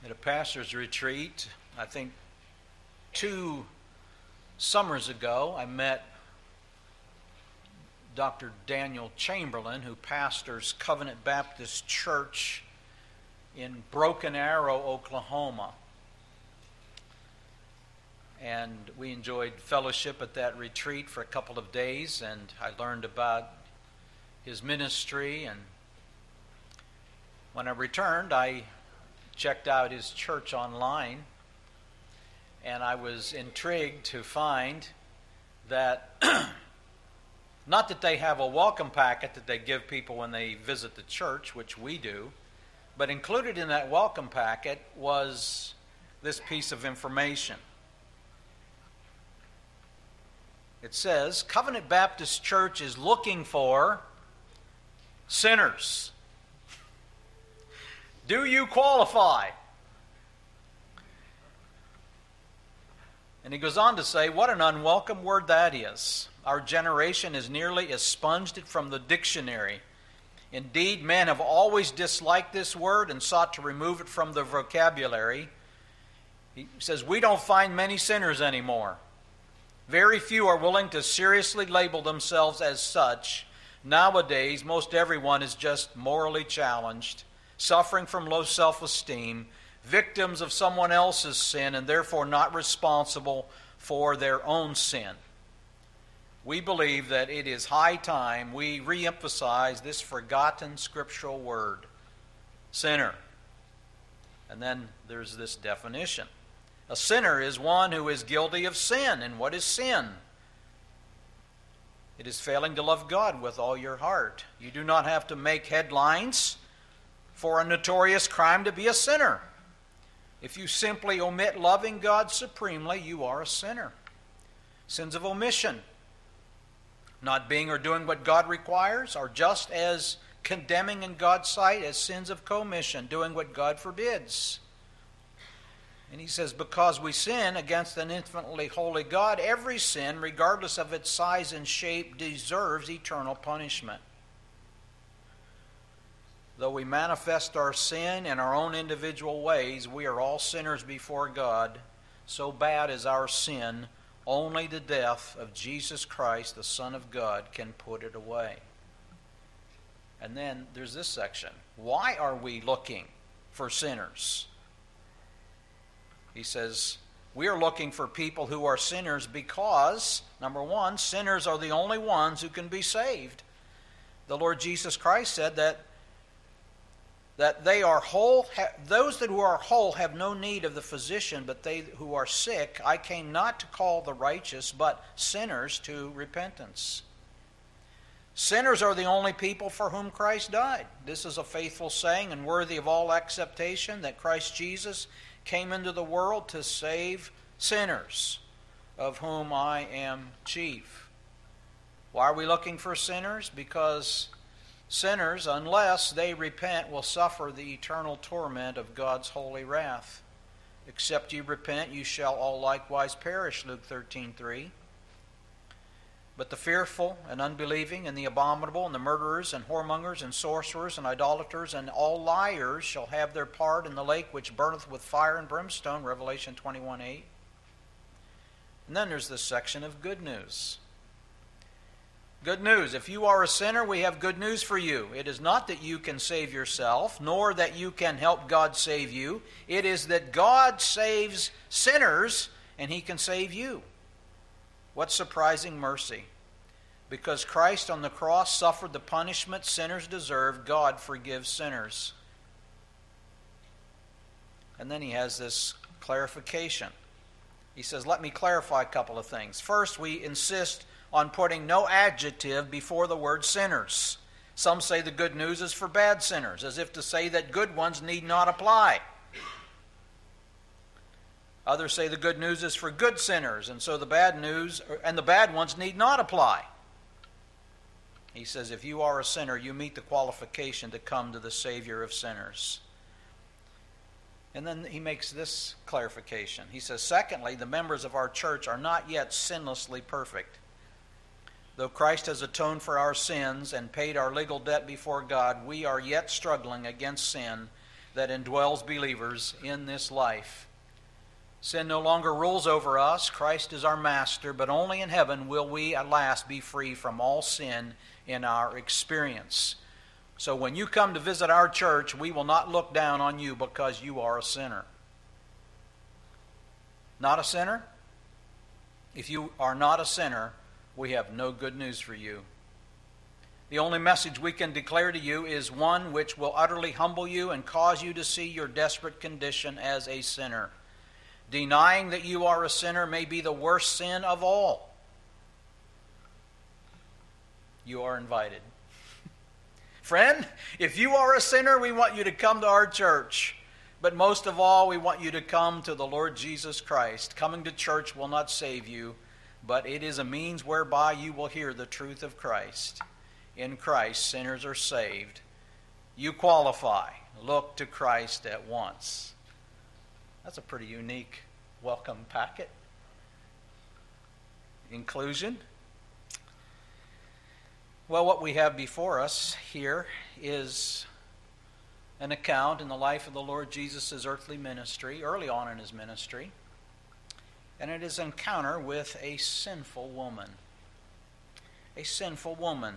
At a pastor's retreat, I think 2 summers ago, I met Dr. Daniel Chamberlain, who pastors Covenant Baptist Church in Broken Arrow, Oklahoma. And we enjoyed fellowship at that retreat for a couple of days, and I learned about his ministry. And when I returned, I checked out his church online, and I was intrigued to find that not that they have a welcome packet that they give people when they visit the church, which we do, but included in that welcome packet was this piece of information. It says, Covenant Baptist Church is looking for sinners. Do you qualify? And he goes on to say, what an unwelcome word that is. Our generation has nearly expunged it from the dictionary. Indeed, men have always disliked this word and sought to remove it from the vocabulary. He says, we don't find many sinners anymore. Very few are willing to seriously label themselves as such. Nowadays, most everyone is just morally challenged, suffering from low self-esteem, victims of someone else's sin, and therefore not responsible for their own sin. We believe that it is high time we reemphasize this forgotten scriptural word, sinner. And then there's this definition. A sinner is one who is guilty of sin. And what is sin? It is failing to love God with all your heart. You do not have to make headlines for a notorious crime to be a sinner. If you simply omit loving God supremely, you are a sinner. Sins of omission, not being or doing what God requires, are just as condemning in God's sight as sins of commission, doing what God forbids. And he says, because we sin against an infinitely holy God, every sin, regardless of its size and shape, deserves eternal punishment. Though we manifest our sin in our own individual ways, we are all sinners before God. So bad is our sin, only the death of Jesus Christ, the Son of God, can put it away. And then there's this section. Why are we looking for sinners? He says, we are looking for people who are sinners because, number one, sinners are the only ones who can be saved. The Lord Jesus Christ said that they are whole. Those who are whole have no need of the physician, but they who are sick, I came not to call the righteous, but sinners to repentance. Sinners are the only people for whom Christ died. This is a faithful saying and worthy of all acceptation, that Christ Jesus came into the world to save sinners, of whom I am chief. Why are we looking for sinners? Because sinners, unless they repent, will suffer the eternal torment of God's holy wrath. Except you repent, you shall all likewise perish, Luke 13:3. But the fearful and unbelieving and the abominable and the murderers and whoremongers and sorcerers and idolaters and all liars shall have their part in the lake which burneth with fire and brimstone, Revelation 21:8. And then there's this section of good news. Good news. If you are a sinner, we have good news for you. It is not that you can save yourself, nor that you can help God save you. It is that God saves sinners, and He can save you. What surprising mercy. Because Christ on the cross suffered the punishment sinners deserve, God forgives sinners. And then he has this clarification. He says, let me clarify a couple of things. First, we insist on putting no adjective before the word sinners. Some say the good news is for bad sinners, as if to say that good ones need not apply. Others say the good news is for good sinners, and so the bad news and the bad ones need not apply. He says, if you are a sinner, you meet the qualification to come to the Savior of sinners. And then he makes this clarification. He says, secondly, the members of our church are not yet sinlessly perfect. Though Christ has atoned for our sins and paid our legal debt before God, we are yet struggling against sin, that indwells believers in this life. Sin no longer rules over us. Christ is our master, but only in heaven will we at last be free from all sin in our experience. So when you come to visit our church, we will not look down on you because you are a sinner. Not a sinner? If you are not a sinner, we have no good news for you. The only message we can declare to you is one which will utterly humble you and cause you to see your desperate condition as a sinner. Denying that you are a sinner may be the worst sin of all. You are invited. Friend, if you are a sinner, we want you to come to our church. But most of all, we want you to come to the Lord Jesus Christ. Coming to church will not save you, but it is a means whereby you will hear the truth of Christ. In Christ, sinners are saved. You qualify. Look to Christ at once. That's a pretty unique welcome packet. Inclusion. Well, what we have before us here is an account in the life of the Lord Jesus' earthly ministry, early on in his ministry. And it is an encounter with a sinful woman. A sinful woman.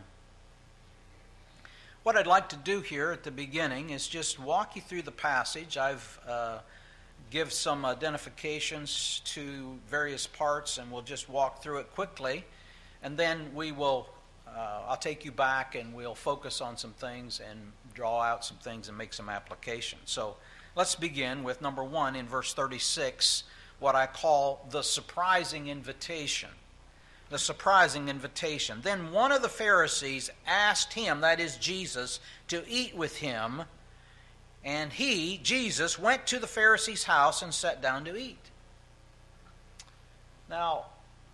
What I'd like to do here at the beginning is just walk you through the passage. I've give some identifications to various parts, and we'll just walk through it quickly. And then we will, I'll take you back, and we'll focus on some things and draw out some things and make some applications. So let's begin with number 1 in verse 36, what I call the surprising invitation. The surprising invitation. Then one of the Pharisees asked him, that is Jesus, to eat with him. And he, Jesus, went to the Pharisee's house and sat down to eat. Now,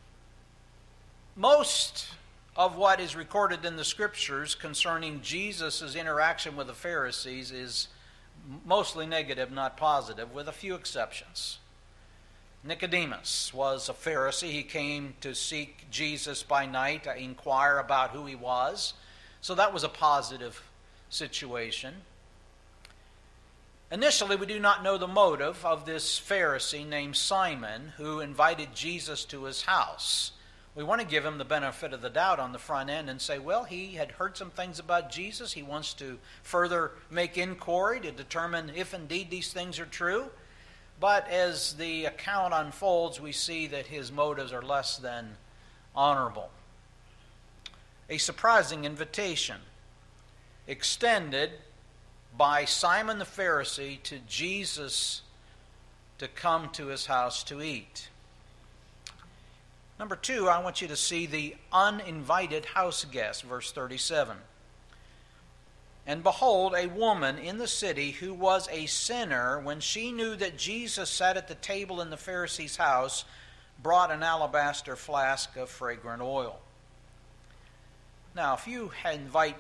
most of what is recorded in the Scriptures concerning Jesus' interaction with the Pharisees is mostly negative, not positive, with a few exceptions. Nicodemus was a Pharisee. He came to seek Jesus by night, to inquire about who he was. So that was a positive situation. Initially, we do not know the motive of this Pharisee named Simon who invited Jesus to his house. We want to give him the benefit of the doubt on the front end and say, well, he had heard some things about Jesus. He wants to further make inquiry to determine if indeed these things are true. But as the account unfolds, we see that his motives are less than honorable. A surprising invitation extended by Simon the Pharisee to Jesus to come to his house to eat. Number 2, I want you to see the uninvited house guest, verse 37. And behold, a woman in the city who was a sinner, when she knew that Jesus sat at the table in the Pharisee's house, brought an alabaster flask of fragrant oil. Now, if you invite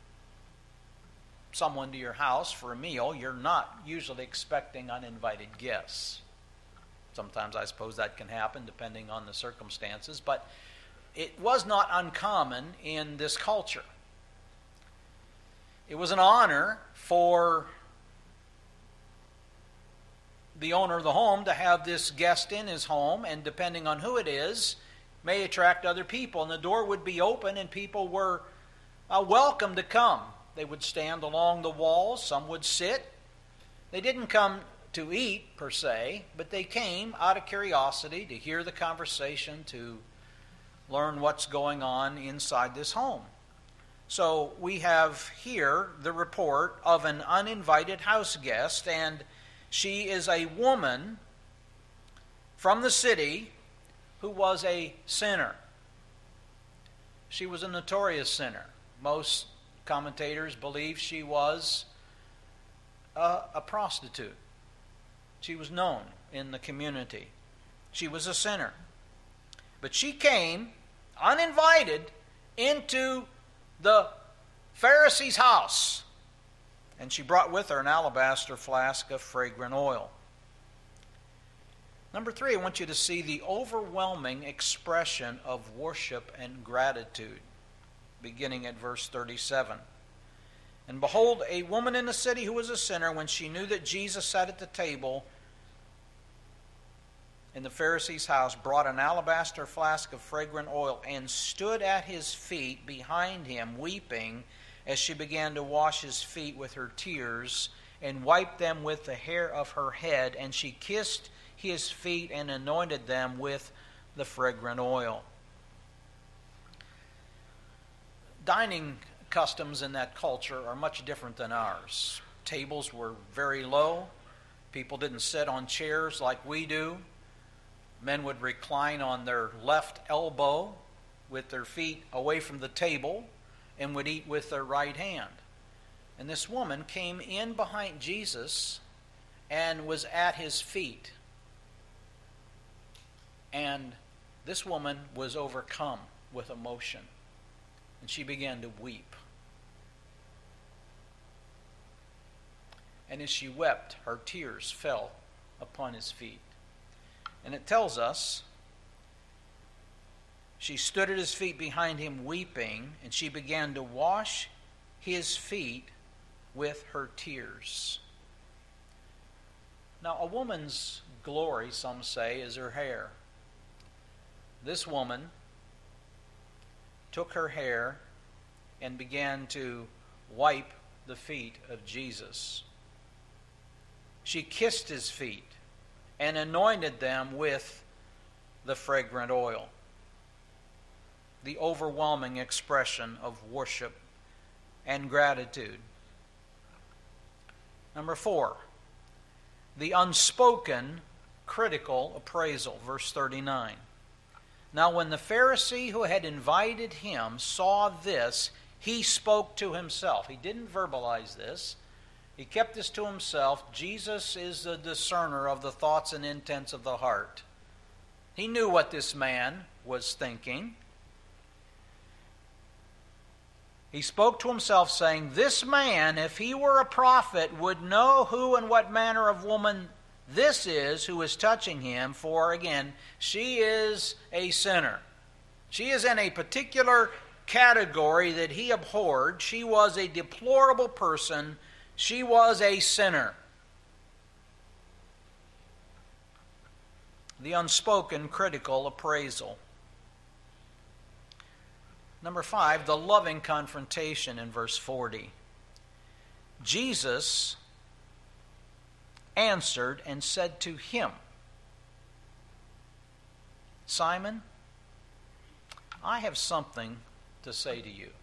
someone to your house for a meal, you're not usually expecting uninvited guests. Sometimes I suppose that can happen depending on the circumstances, but it was not uncommon in this culture. It was an honor for the owner of the home to have this guest in his home, and depending on who it is, may attract other people. And the door would be open and people were welcome to come. They would stand along the walls. Some would sit. They didn't come to eat, per se, but they came out of curiosity to hear the conversation, to learn what's going on inside this home. So we have here the report of an uninvited house guest, and she is a woman from the city who was a sinner. She was a notorious sinner. Most commentators believe she was a prostitute. She was known in the community. She was a sinner. But she came uninvited into the Pharisee's house, and she brought with her an alabaster flask of fragrant oil. Number 3, I want you to see the overwhelming expression of worship and gratitude, beginning at verse 37. And behold, a woman in the city who was a sinner, when she knew that Jesus sat at the table in the Pharisee's house, brought an alabaster flask of fragrant oil and stood at his feet behind him, weeping, as she began to wash his feet with her tears and wiped them with the hair of her head. And she kissed his feet and anointed them with the fragrant oil. Dining customs in that culture are much different than ours. Tables were very low. People didn't sit on chairs like we do. Men would recline on their left elbow with their feet away from the table and would eat with their right hand. And this woman came in behind Jesus and was at his feet. And this woman was overcome with emotion. And she began to weep. And as she wept, her tears fell upon his feet. And it tells us, she stood at his feet behind him weeping, and she began to wash his feet with her tears. Now, a woman's glory, some say, is her hair. This woman took her hair and began to wipe the feet of Jesus. She kissed his feet and anointed them with the fragrant oil. The overwhelming expression of worship and gratitude. Number 4, the unspoken critical appraisal, verse 39. Now when the Pharisee who had invited him saw this, he spoke to himself. He didn't verbalize this. He kept this to himself. Jesus is the discerner of the thoughts and intents of the heart. He knew what this man was thinking. He spoke to himself, saying, "This man, if he were a prophet, would know who and what manner of woman this is who is touching him, for," again, "she is a sinner." She is in a particular category that he abhorred. She was a deplorable person. She was a sinner. The unspoken critical appraisal. Number 5, the loving confrontation in verse 40. Jesus answered and said to him, "Simon, I have something to say to you."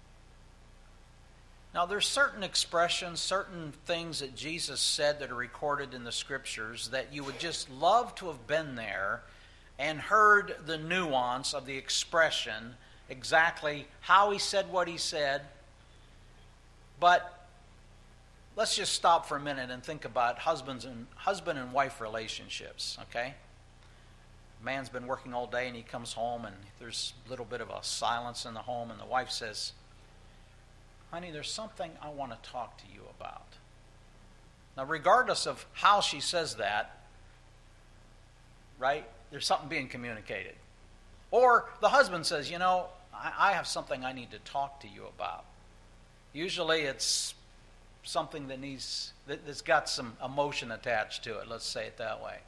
Now, there's certain expressions, certain things that Jesus said that are recorded in the Scriptures that you would just love to have been there and heard the nuance of the expression, exactly how he said what he said. But let's just stop for a minute and think about husband and wife relationships, okay? Man's been working all day and he comes home and there's a little bit of a silence in the home, and the wife says, "Honey, there's something I want to talk to you about." Now, regardless of how she says that, right, there's something being communicated. Or the husband says, I have something I need to talk to you about. Usually it's something that's got some emotion attached to it, let's say it that way.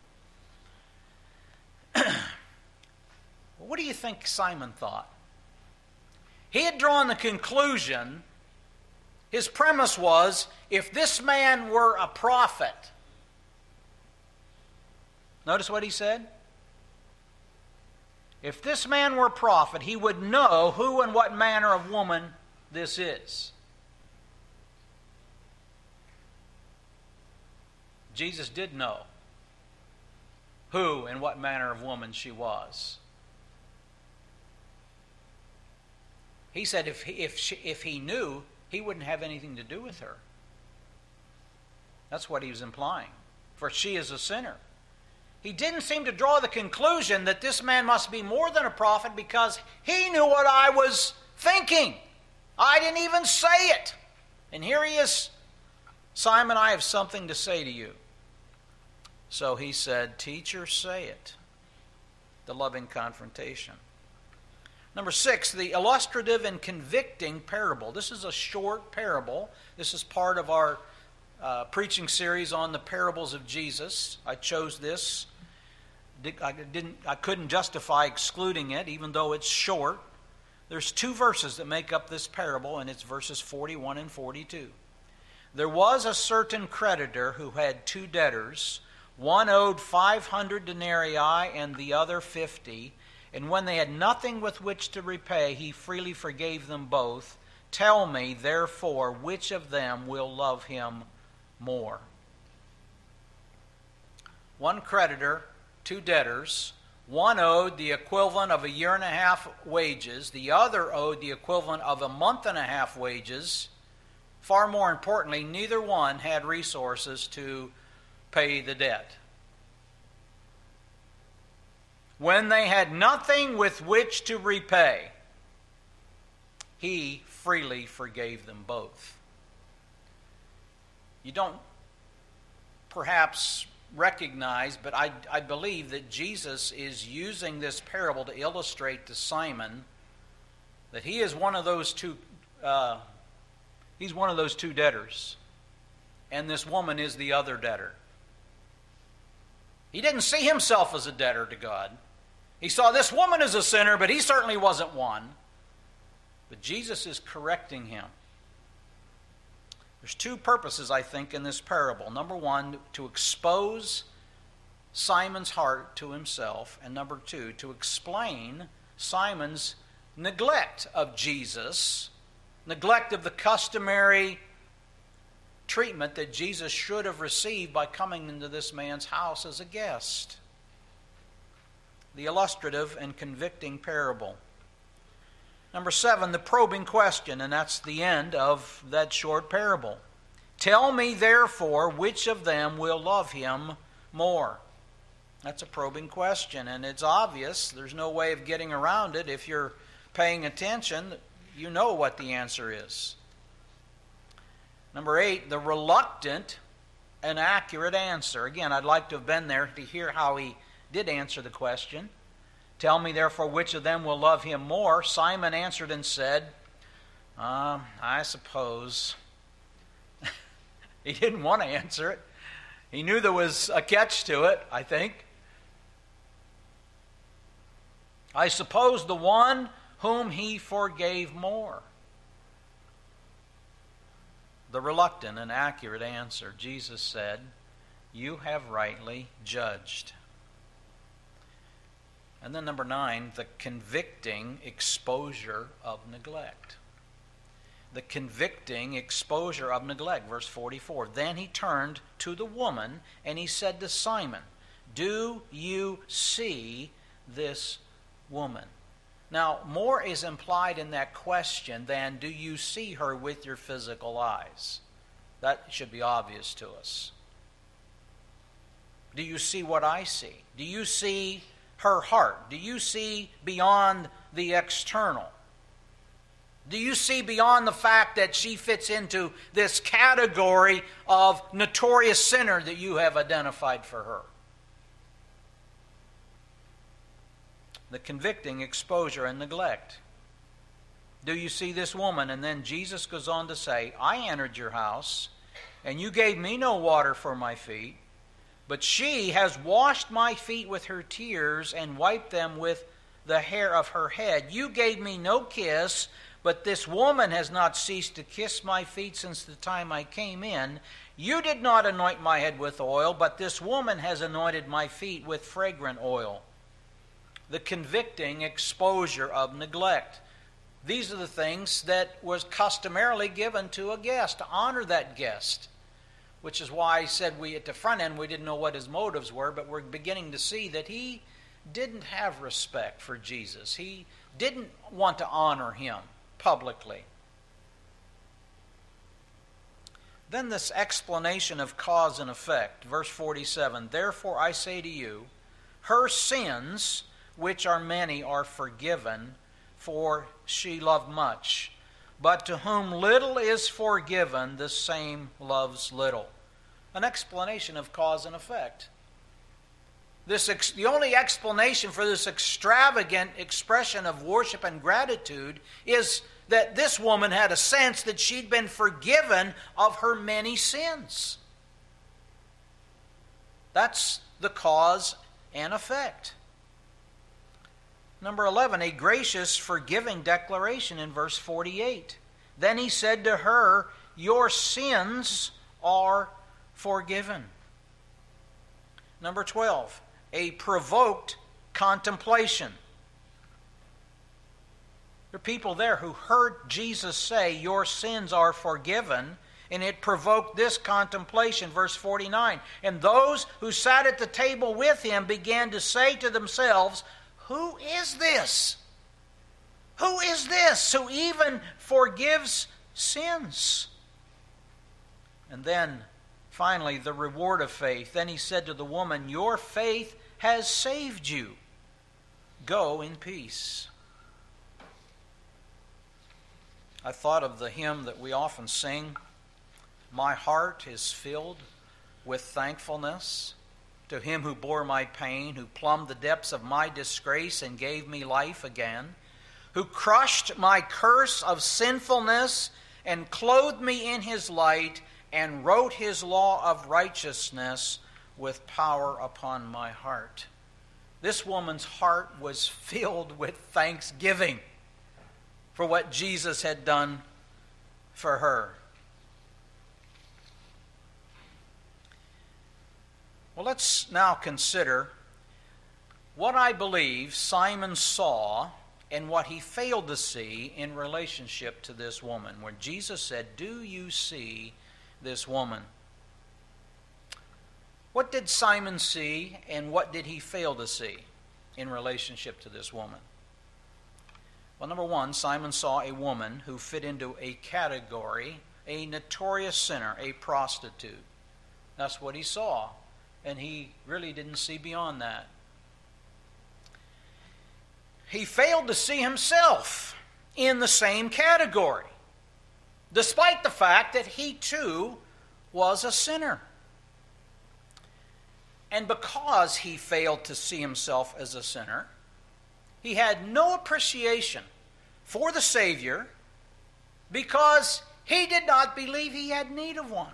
What do you think Simon thought? He had drawn the conclusion, his premise was, if this man were a prophet. Notice what he said? If this man were a prophet, he would know who and what manner of woman this is. Jesus did know who and what manner of woman she was. He said if he knew, he wouldn't have anything to do with her. That's what he was implying. For she is a sinner. He didn't seem to draw the conclusion that this man must be more than a prophet because he knew what I was thinking. I didn't even say it. And here he is, "Simon, I have something to say to you." So he said, "Teacher, say it." The loving confrontation. Number 6, the illustrative and convicting parable. This is a short parable. This is part of our preaching series on the parables of Jesus. I chose this. I couldn't justify excluding it, even though it's short. There's 2 verses that make up this parable, and it's verses 41 and 42. There was a certain creditor who had 2 debtors. One owed 500 denarii and the other 50. And when they had nothing with which to repay, he freely forgave them both. Tell me, therefore, which of them will love him more? One creditor, 2 debtors. One owed the equivalent of a year and a half wages. The other owed the equivalent of a month and a half wages. Far more importantly, neither one had resources to pay the debt. When they had nothing with which to repay, he freely forgave them both. You don't perhaps recognize, but I believe that Jesus is using this parable to illustrate to Simon that he is one of those two. He's one of those 2 debtors, and this woman is the other debtor. He didn't see himself as a debtor to God. He saw this woman as a sinner, but he certainly wasn't one. But Jesus is correcting him. There's 2 purposes, I think, in this parable. Number 1, to expose Simon's heart to himself. And number 2, to explain Simon's neglect of Jesus, neglect of the customary treatment that Jesus should have received by coming into this man's house as a guest. The illustrative and convicting parable. Number 7, the probing question, and that's the end of that short parable. Tell me, therefore, which of them will love him more? That's a probing question, and it's obvious. There's no way of getting around it. If you're paying attention, you know what the answer is. Number 8, the reluctant and accurate answer. Again, I'd like to have been there to hear how he did answer the question. Tell me, therefore, which of them will love him more? Simon answered and said, I suppose. He didn't want to answer it. He knew there was a catch to it, I think. I suppose the one whom he forgave more. The reluctant and accurate answer. Jesus said, you have rightly judged. And then number 9, the convicting exposure of neglect. The convicting exposure of neglect. Verse 44. Then he turned to the woman and he said to Simon, do you see this woman? Now, more is implied in that question than do you see her with your physical eyes? That should be obvious to us. Do you see what I see? Do you see her heart? Do you see beyond the external? Do you see beyond the fact that she fits into this category of notorious sinner that you have identified for her? The convicting exposure and neglect. Do you see this woman? And then Jesus goes on to say, I entered your house, and you gave me no water for my feet, but she has washed my feet with her tears and wiped them with the hair of her head. You gave me no kiss, but this woman has not ceased to kiss my feet since the time I came in. You did not anoint my head with oil, but this woman has anointed my feet with fragrant oil. The convicting exposure of neglect. These are the things that was customarily given to a guest, to honor that guest. Which is why I said at the front end we didn't know what his motives were, but we're beginning to see that he didn't have respect for Jesus. He didn't want to honor him publicly. Then this explanation of cause and effect. Verse 47, therefore I say to you, her sins, which are many, are forgiven, for she loved much. But to whom little is forgiven, the same loves little. An explanation of cause and effect. The only explanation for this extravagant expression of worship and gratitude is that this woman had a sense that she'd been forgiven of her many sins. That's the cause and effect. Number 11, a gracious, forgiving declaration in verse 48. Then he said to her, "Your sins are forgiven." Number 12, a provoked contemplation. There are people there who heard Jesus say, "Your sins are forgiven," and it provoked this contemplation. Verse 49, and those who sat at the table with him began to say to themselves, "Who is this? Who is this who even forgives sins?" And then, finally, the reward of faith. Then he said to the woman, "Your faith has saved you. Go in peace." I thought of the hymn that we often sing, "My heart is filled with thankfulness to him who bore my pain, who plumbed the depths of my disgrace and gave me life again, who crushed my curse of sinfulness and clothed me in his light and wrote his law of righteousness with power upon my heart." This woman's heart was filled with thanksgiving for what Jesus had done for her. Well, let's now consider what I believe Simon saw and what he failed to see in relationship to this woman. When Jesus said, "Do you see this woman?" What did Simon see and what did he fail to see in relationship to this woman? Well, number one, Simon saw a woman who fit into a category, a notorious sinner, a prostitute. That's what he saw, and he really didn't see beyond that. He failed to see himself in the same category, despite the fact that he too was a sinner. And because he failed to see himself as a sinner, he had no appreciation for the Savior because he did not believe he had need of one.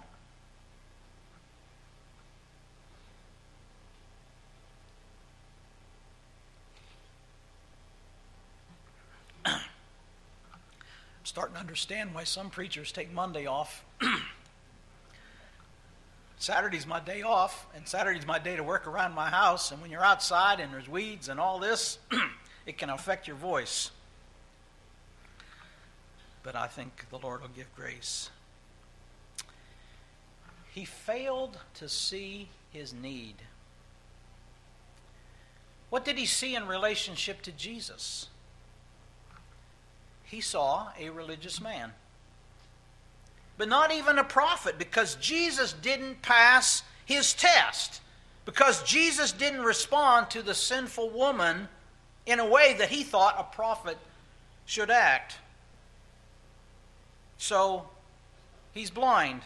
I'm starting to understand why some preachers take Monday off. Saturday's my day off, and Saturday's my day to work around my house, and when you're outside and there's weeds and all this, it can affect your voice. But I think the Lord will give grace. He failed to see his need. What did he see in relationship to Jesus? He saw a religious man. But not even a prophet, because Jesus didn't pass his test. Because Jesus didn't respond to the sinful woman in a way that he thought a prophet should act. So, he's blind.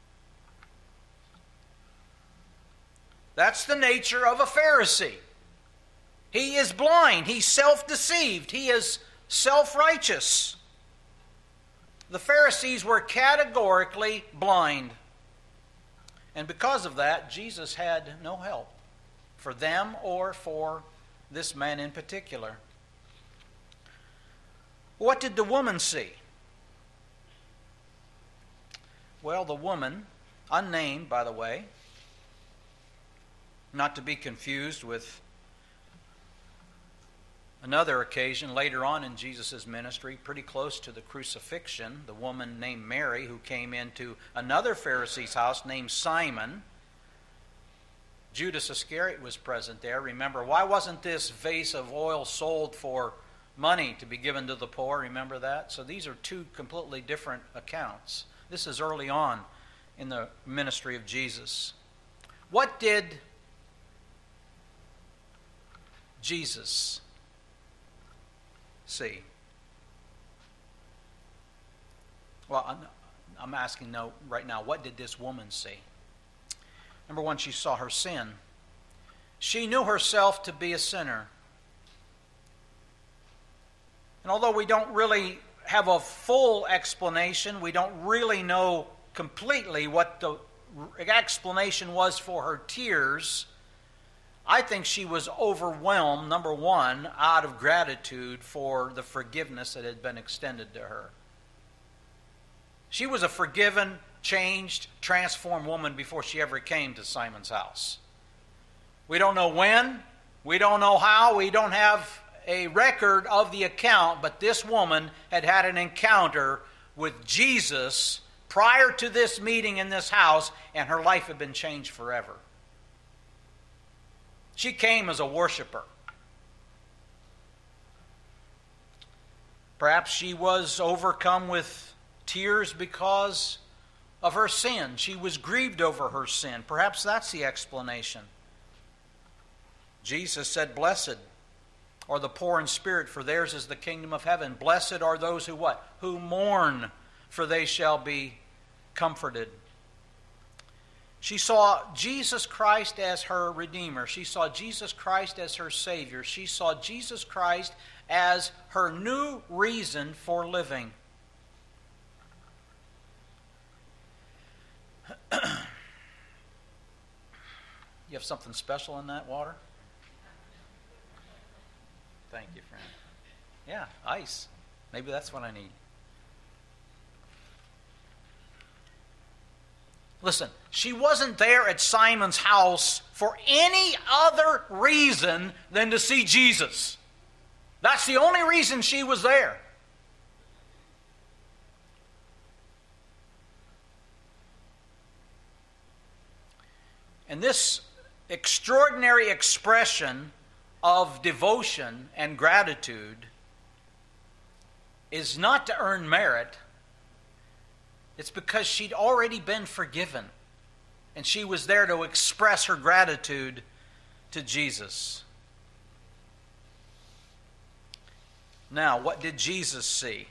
That's the nature of a Pharisee. He is blind. He's self-deceived. He is self-righteous. The Pharisees were categorically blind. And because of that, Jesus had no help for them or for this man in particular. What did the woman see? Well, the woman, unnamed, by the way, not to be confused with another occasion later on in Jesus' ministry, pretty close to the crucifixion, the woman named Mary who came into another Pharisee's house named Simon. Judas Iscariot was present there. Remember, why wasn't this vase of oil sold for money to be given to the poor? Remember that? So these are two completely different accounts. This is early on in the ministry of Jesus. What did Jesus see? Well, I'm asking right now, what did this woman see? Number one, she saw her sin. She knew herself to be a sinner. And although we don't really have a full explanation, we don't really know completely what the explanation was for her tears, I think she was overwhelmed, number one, out of gratitude for the forgiveness that had been extended to her. She was a forgiven, changed, transformed woman before she ever came to Simon's house. We don't know when, we don't know how, we don't have a record of the account, but this woman had had an encounter with Jesus prior to this meeting in this house, and her life had been changed forever. She came as a worshiper. Perhaps she was overcome with tears because of her sin. She was grieved over her sin. Perhaps that's the explanation. Jesus said, "Blessed are the poor in spirit, for theirs is the kingdom of heaven. Blessed are those who what? Who mourn, for they shall be comforted." She saw Jesus Christ as her Redeemer. She saw Jesus Christ as her Savior. She saw Jesus Christ as her new reason for living. You have something special in that water? Thank you, friend. Yeah, ice. Maybe that's what I need. Listen, she wasn't there at Simon's house for any other reason than to see Jesus. That's the only reason she was there. And this extraordinary expression of devotion and gratitude is not to earn merit. It's because she'd already been forgiven, and she was there to express her gratitude to Jesus. Now, what did Jesus see?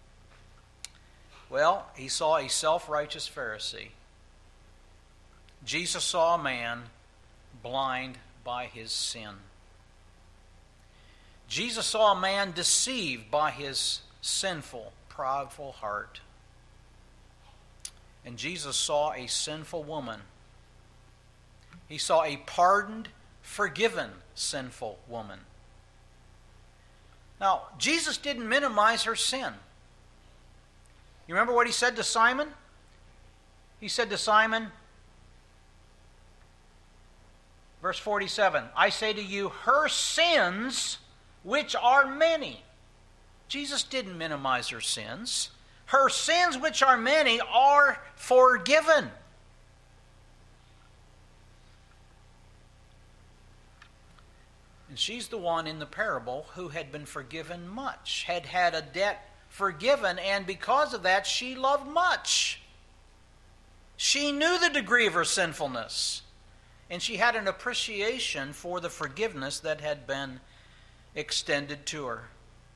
Well, he saw a self-righteous Pharisee. Jesus saw a man blind by his sin. Jesus saw a man deceived by his sinful, prideful heart. And Jesus saw a sinful woman. He saw a pardoned, forgiven, sinful woman. Now, Jesus didn't minimize her sin. You remember what he said to Simon? He said to Simon, verse 47, "I say to you, her sins, which are many." Jesus didn't minimize her sins. Her sins, which are many, are forgiven. And she's the one in the parable who had been forgiven much, had had a debt forgiven, and because of that, she loved much. She knew the degree of her sinfulness, and she had an appreciation for the forgiveness that had been extended to her.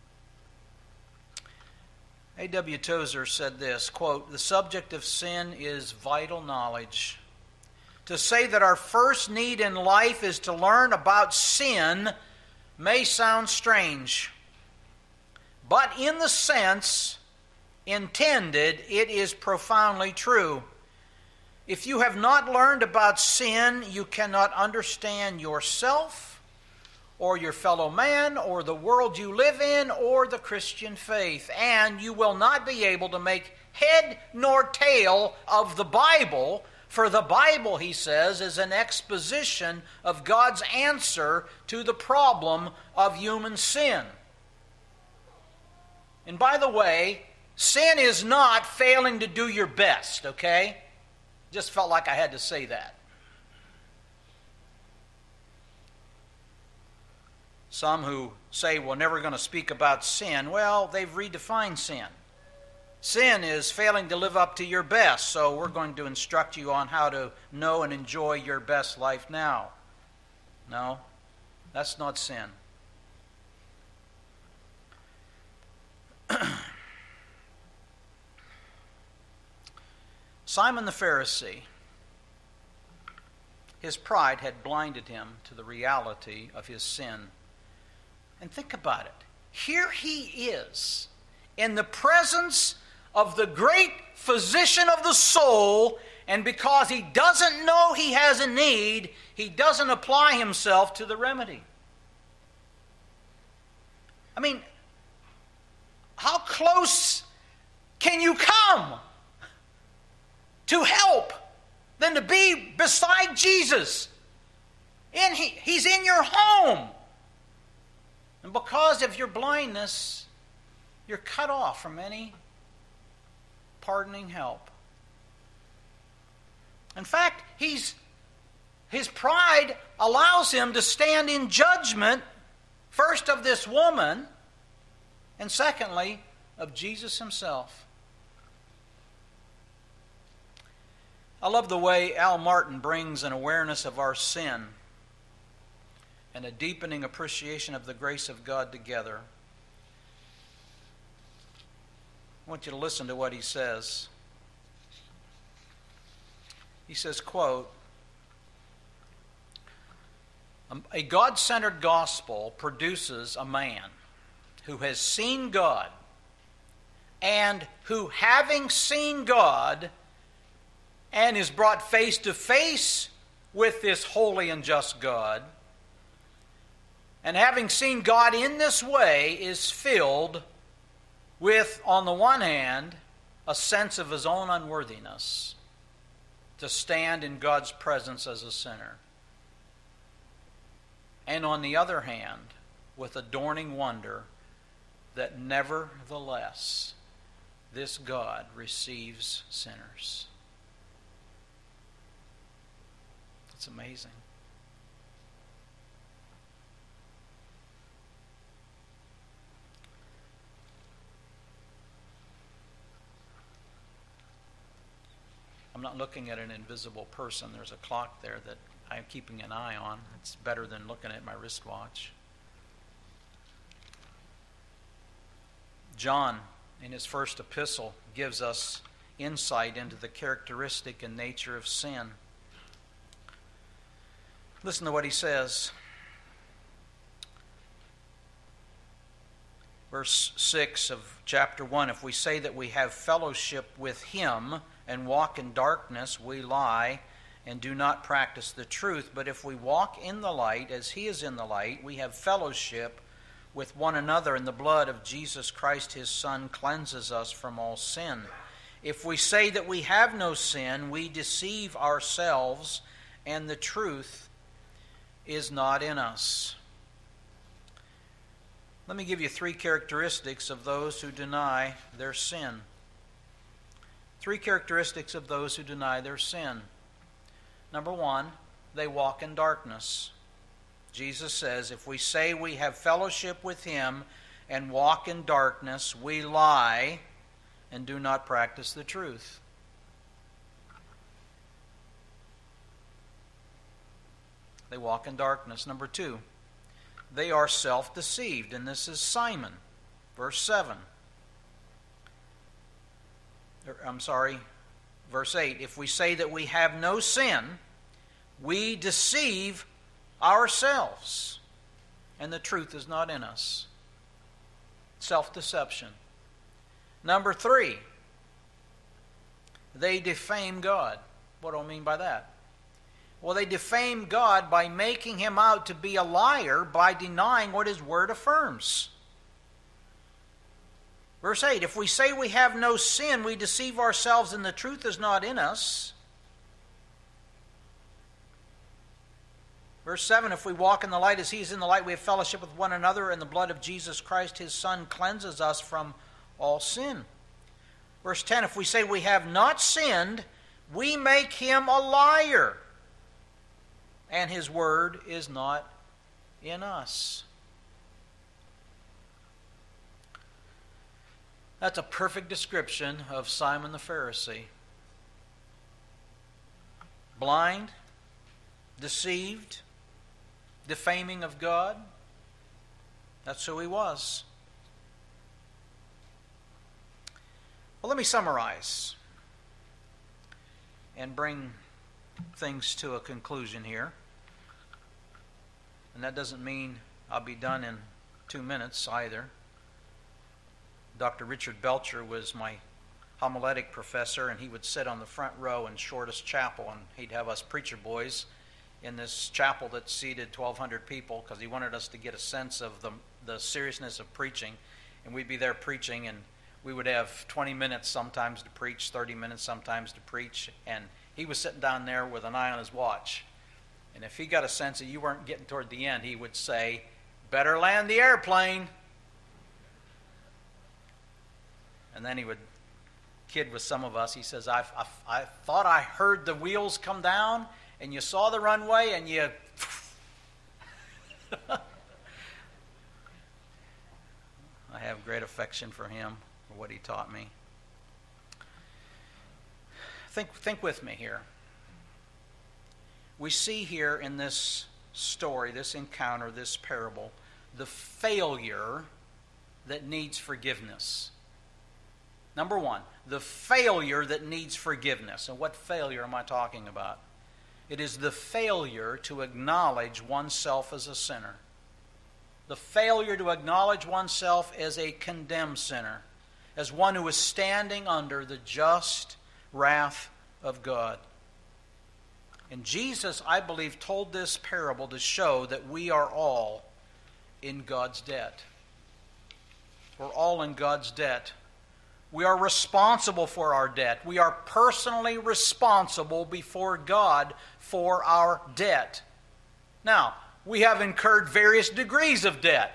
A.W. Tozer said this, quote, "The subject of sin is vital knowledge. To say that our first need in life is to learn about sin may sound strange, but in the sense intended, it is profoundly true. If you have not learned about sin, you cannot understand yourself, or your fellow man, or the world you live in, or the Christian faith. And you will not be able to make head nor tail of the Bible, for the Bible, he says, is an exposition of God's answer to the problem of human sin." And by the way, sin is not failing to do your best, okay? Just felt like I had to say that. Some who say we're never going to speak about sin, well, they've redefined sin. Sin is failing to live up to your best, so we're going to instruct you on how to know and enjoy your best life now. No, that's not sin. Simon the Pharisee His pride had blinded him to the reality of his sin. And think about it. Here he is, in the presence of the great physician of the soul, and because he doesn't know he has a need, he doesn't apply himself to the remedy. I mean, how close can you come to help than to be beside Jesus? He's in your home. And because of your blindness, you're cut off from any pardoning help. In fact, his pride allows him to stand in judgment, first of this woman, and secondly, of Jesus himself. I love the way Al Martin brings an awareness of our sin and a deepening appreciation of the grace of God together. I want you to listen to what he says. He says, quote, "A God-centered gospel produces a man who has seen God and who, having seen God and is brought face to face with this holy and just God, and having seen God in this way, is filled with, on the one hand, a sense of his own unworthiness to stand in God's presence as a sinner, and on the other hand, with a dawning wonder that nevertheless this God receives sinners." It's amazing. I'm not looking at an invisible person. There's a clock there that I'm keeping an eye on. It's better than looking at my wristwatch. John, in his first epistle, gives us insight into the characteristic and nature of sin. Listen to what he says. Verse 6 of chapter 1, "If we say that we have fellowship with him and walk in darkness, we lie and do not practice the truth. But if we walk in the light, as he is in the light, we have fellowship with one another, and the blood of Jesus Christ, his Son, cleanses us from all sin. If we say that we have no sin, we deceive ourselves, and the truth is not in us." Let me give you three characteristics of those who deny their sin. Three characteristics of those who deny their sin. Number one, they walk in darkness. Jesus says, if we say we have fellowship with him and walk in darkness, we lie and do not practice the truth. They walk in darkness. Number two, they are self-deceived, and this is Simon, verse 7. Verse 8. If we say that we have no sin, we deceive ourselves, and the truth is not in us. Self-deception. Number three, they defame God. What do I mean by that? Well, they defame God by making him out to be a liar by denying what his word affirms. Verse 8, if we say we have no sin, we deceive ourselves and the truth is not in us. Verse 7, if we walk in the light as he is in the light, we have fellowship with one another, and the blood of Jesus Christ, his Son, cleanses us from all sin. Verse 10, if we say we have not sinned, we make him a liar, and his word is not in us. That's a perfect description of Simon the Pharisee. Blind, deceived, defaming of God. That's who he was. Well, let me summarize and bring things to a conclusion here. And that doesn't mean I'll be done in 2 minutes either. Dr. Richard Belcher was my homiletic professor, and he would sit on the front row in Shortest Chapel, and he'd have us preacher boys in this chapel that seated 1,200 people, because he wanted us to get a sense of the seriousness of preaching. And we'd be there preaching, and we would have 20 minutes sometimes to preach, 30 minutes sometimes to preach, and he was sitting down there with an eye on his watch. And if he got a sense that you weren't getting toward the end, he would say, "Better land the airplane." And then he would kid with some of us. He says, I thought I heard the wheels come down, and you saw the runway, and you... I have great affection for him, for what he taught me. Think with me here. We see here in this story, this encounter, this parable, the failure that needs forgiveness. Number one, the failure that needs forgiveness. And what failure am I talking about? It is the failure to acknowledge oneself as a sinner. The failure to acknowledge oneself as a condemned sinner, as one who is standing under the just wrath of God. And Jesus, I believe, told this parable to show that we are all in God's debt. We're all in God's debt. We are responsible for our debt. We are personally responsible before God for our debt. Now, we have incurred various degrees of debt.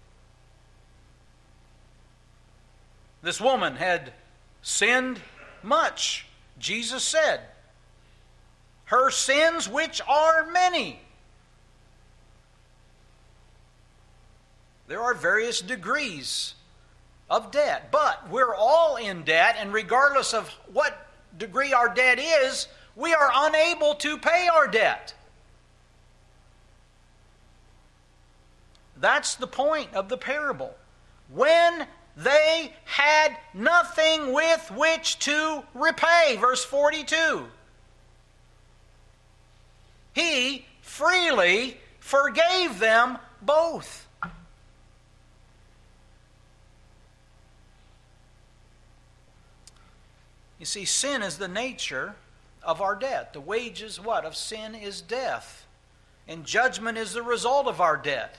This woman had sinned much. Jesus said, her sins, which are many. There are various degrees of debt, but we're all in debt, and regardless of what degree our debt is, we are unable to pay our debt. That's the point of the parable. When they had nothing with which to repay, verse 42, He freely forgave them both. You see, sin is the nature of our debt. The wages, what? Of sin is death. And judgment is the result of our debt.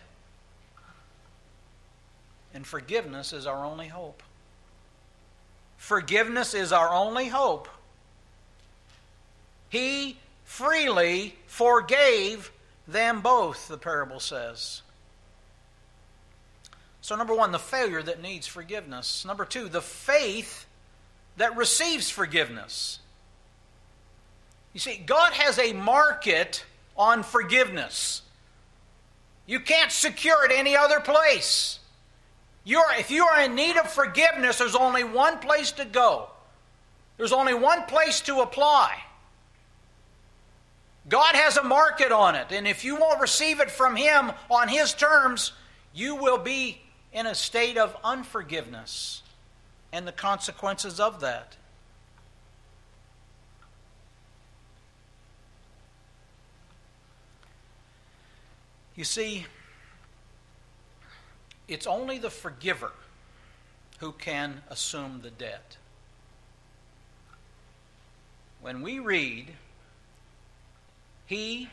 And forgiveness is our only hope. Forgiveness is our only hope. He freely forgave them both, the parable says. So number one, the failure that needs forgiveness. Number two, the faith that receives forgiveness. You see, God has a market on forgiveness. You can't secure it any other place. If you are in need of forgiveness, there's only one place to go. There's only one place to apply. God has a market on it, and if you won't receive it from Him on His terms, you will be in a state of unforgiveness and the consequences of that. You see, it's only the forgiver who can assume the debt. When we read, He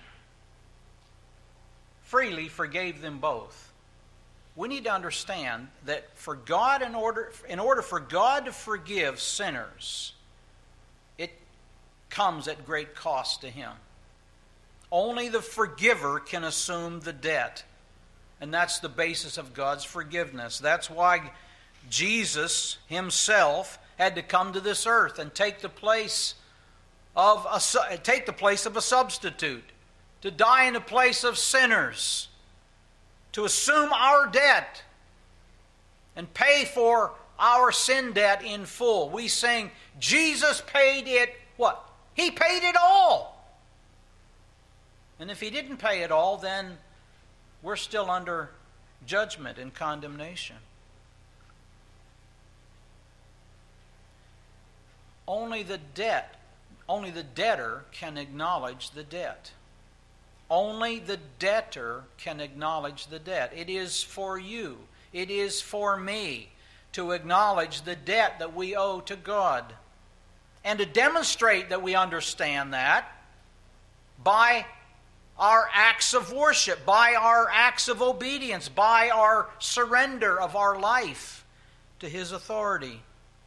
freely forgave them both, we need to understand that for God, in order for God to forgive sinners, it comes at great cost to Him. Only the forgiver can assume the debt. And that's the basis of God's forgiveness. That's why Jesus Himself had to come to this earth and take the place of a substitute, to die in the place of sinners, to assume our debt and pay for our sin debt in full. We sing, Jesus paid it, what? He paid it all. And if He didn't pay it all, then we're still under judgment and condemnation. Only the debt, Only the debtor can acknowledge the debt. Only the debtor can acknowledge the debt. It is for you, it is for me to acknowledge the debt that we owe to God. And to demonstrate that we understand that by our acts of worship, by our acts of obedience, by our surrender of our life to His authority.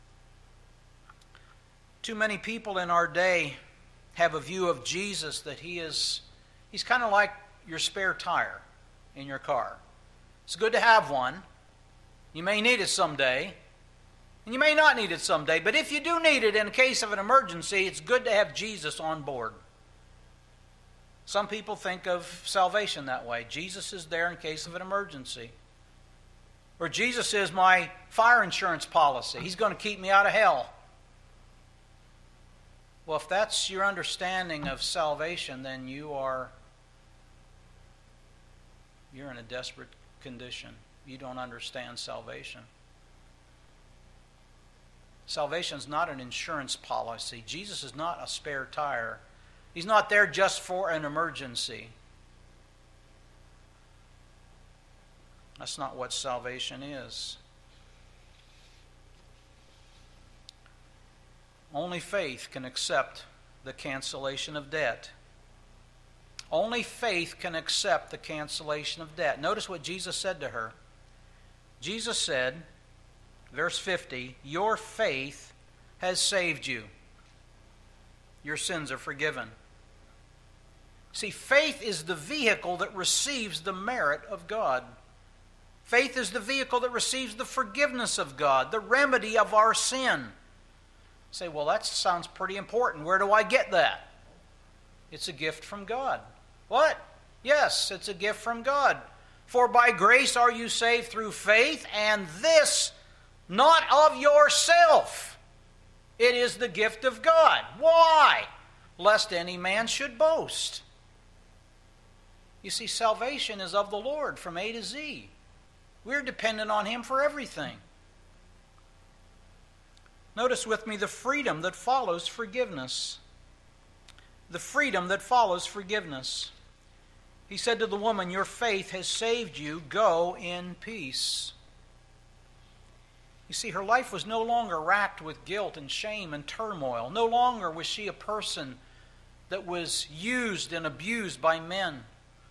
Too many people in our day have a view of Jesus that He's kind of like your spare tire in your car. It's good to have one. You may need it someday, and you may not need it someday, but if you do need it in case of an emergency, it's good to have Jesus on board. Some people think of salvation that way. Jesus is there in case of an emergency. Or Jesus is my fire insurance policy. He's going to keep me out of hell. Well, if that's your understanding of salvation, then you're in a desperate condition. You don't understand salvation. Salvation is not an insurance policy. Jesus is not a spare tire. He's not there just for an emergency. That's not what salvation is. Only faith can accept the cancellation of debt. Only faith can accept the cancellation of debt. Notice what Jesus said to her. Jesus said, verse 50, "Your faith has saved you. Your sins are forgiven." See, faith is the vehicle that receives the merit of God. Faith is the vehicle that receives the forgiveness of God, the remedy of our sin. You say, well, that sounds pretty important. Where do I get that? It's a gift from God. What? Yes, it's a gift from God. For by grace are you saved through faith, and this not of yourself. It is the gift of God. Why? Lest any man should boast. You see, salvation is of the Lord from A to Z. We're dependent on Him for everything. Notice with me the freedom that follows forgiveness. The freedom that follows forgiveness. He said to the woman, "Your faith has saved you. Go in peace." You see, her life was no longer racked with guilt and shame and turmoil. No longer was she a person that was used and abused by men.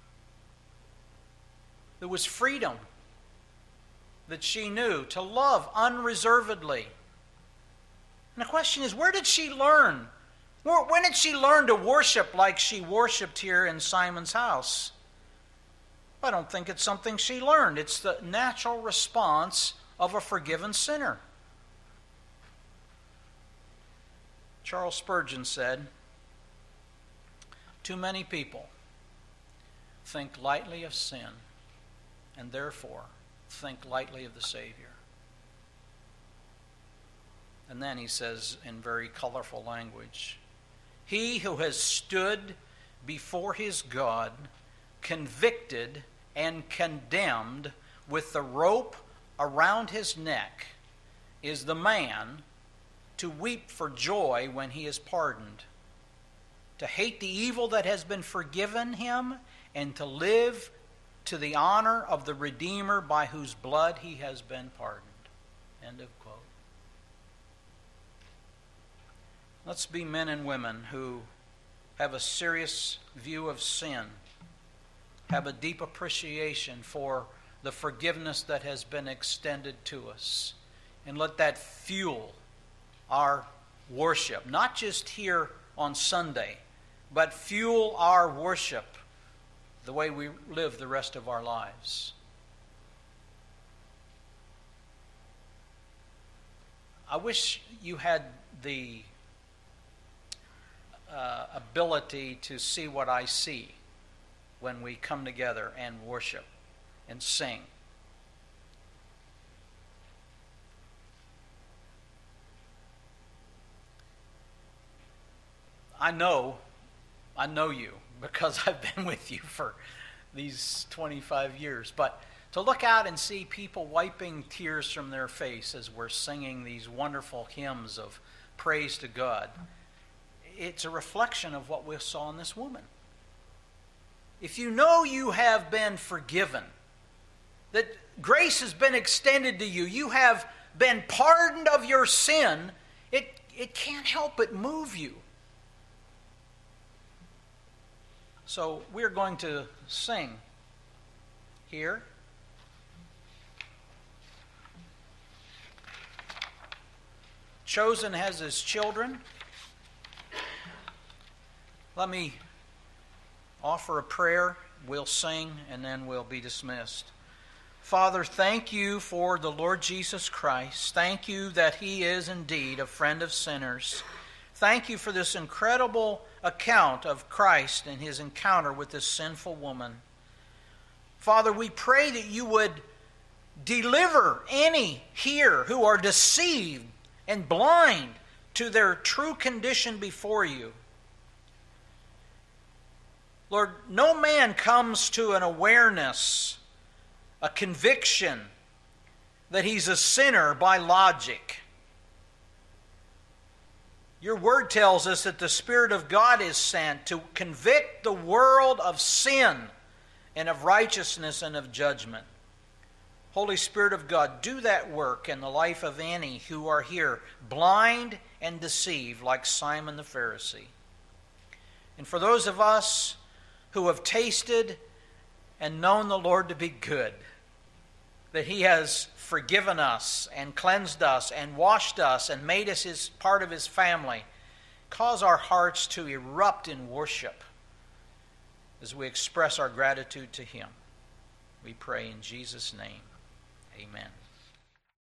There was freedom that she knew to love unreservedly. And the question is, where did she learn? When did she learn to worship like she worshiped here in Simon's house? I don't think it's something she learned. It's the natural response of a forgiven sinner. Charles Spurgeon said, "Too many people think lightly of sin and therefore think lightly of the Savior." And then he says in very colorful language, "He who has stood before his God, convicted and condemned with the rope around his neck, is the man to weep for joy when he is pardoned, to hate the evil that has been forgiven him, and to live to the honor of the Redeemer by whose blood he has been pardoned." End of quote. Let's be men and women who have a serious view of sin, have a deep appreciation for the forgiveness that has been extended to us, and let that fuel our worship, not just here on Sunday, but fuel our worship the way we live the rest of our lives. I wish you had the ability to see what I see when we come together and worship and sing. I know you because I've been with you for these 25 years, but to look out and see people wiping tears from their face as we're singing these wonderful hymns of praise to God, it's a reflection of what we saw in this woman. If you know you have been forgiven, that grace has been extended to you, you have been pardoned of your sin, it can't help but move you. So we're going to sing here. Chosen has his children. Let me offer a prayer. We'll sing and then we'll be dismissed. Father, thank you for the Lord Jesus Christ. Thank you that He is indeed a friend of sinners. Thank you for this incredible account of Christ and His encounter with this sinful woman. Father, we pray that you would deliver any here who are deceived and blind to their true condition before you. Lord, no man comes to an awareness, a conviction that he's a sinner by logic. Your word tells us that the Spirit of God is sent to convict the world of sin and of righteousness and of judgment. Holy Spirit of God, do that work in the life of any who are here, blind and deceived like Simon the Pharisee. And for those of us who have tasted and known the Lord to be good, that He has forgiven us and cleansed us and washed us and made us His part of His family, cause our hearts to erupt in worship as we express our gratitude to Him. We pray in Jesus' name. Amen.